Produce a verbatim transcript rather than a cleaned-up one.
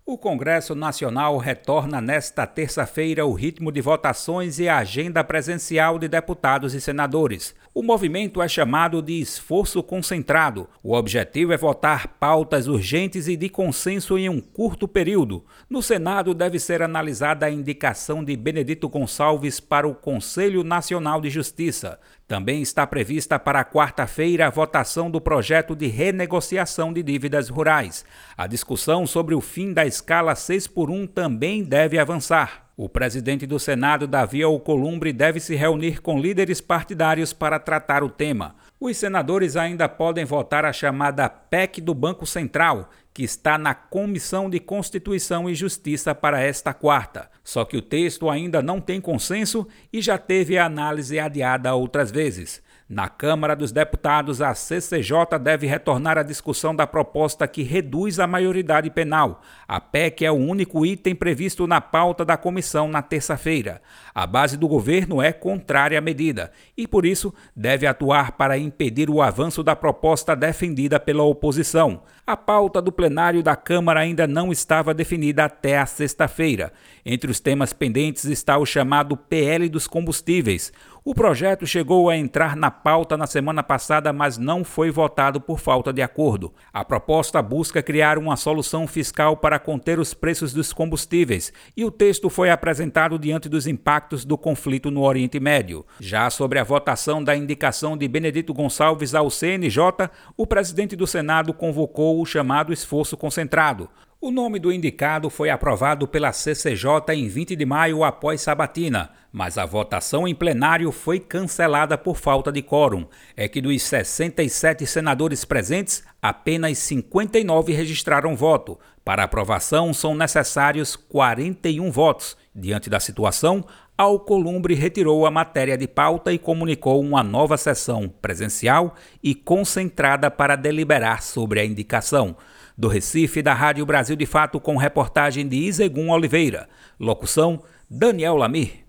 O Congresso Nacional retorna nesta terça-feira o ritmo de votações e a agenda presencial de deputados e senadores. O movimento é chamado de esforço concentrado. O objetivo é votar pautas urgentes e de consenso em um curto período. No Senado deve ser analisada a indicação de Benedito Gonçalves para o Conselho Nacional de Justiça. Também está prevista para quarta-feira a votação do projeto de renegociação de dívidas rurais. A discussão sobre o fim da escala seis por um também deve avançar. O presidente do Senado, Davi Alcolumbre, deve se reunir com líderes partidários para tratar o tema. Os senadores ainda podem votar a chamada P E C do Banco Central, que está na Comissão de Constituição e Justiça para esta quarta. Só que o texto ainda não tem consenso e já teve a análise adiada outras vezes. Na Câmara dos Deputados, a C C J deve retornar à discussão da proposta que reduz a maioridade penal. A P E C é o único item previsto na pauta da comissão na terça-feira. A base do governo é contrária à medida e, por isso, deve atuar para impedir o avanço da proposta defendida pela oposição. A pauta do plenário da Câmara ainda não estava definida até a sexta-feira. Entre os temas pendentes está o chamado P L dos combustíveis. O projeto chegou a entrar na pauta na semana passada, mas não foi votado por falta de acordo. A proposta busca criar uma solução fiscal para conter os preços dos combustíveis e o texto foi apresentado diante dos impactos do conflito no Oriente Médio. Já sobre a votação da indicação de Benedito Gonçalves ao C N J, o presidente do Senado convocou o chamado esforço concentrado. O nome do indicado foi aprovado pela C C J em vinte de maio após sabatina, mas a votação em plenário foi cancelada por falta de quórum. É que dos sessenta e sete senadores presentes, apenas cinquenta e nove registraram voto. Para aprovação são necessários quarenta e um votos. Diante da situação, Alcolumbre retirou a matéria de pauta e comunicou uma nova sessão presencial e concentrada para deliberar sobre a indicação. Do Recife, da Rádio Brasil de Fato, com reportagem de Isegun Oliveira. Locução, Daniel Lamir.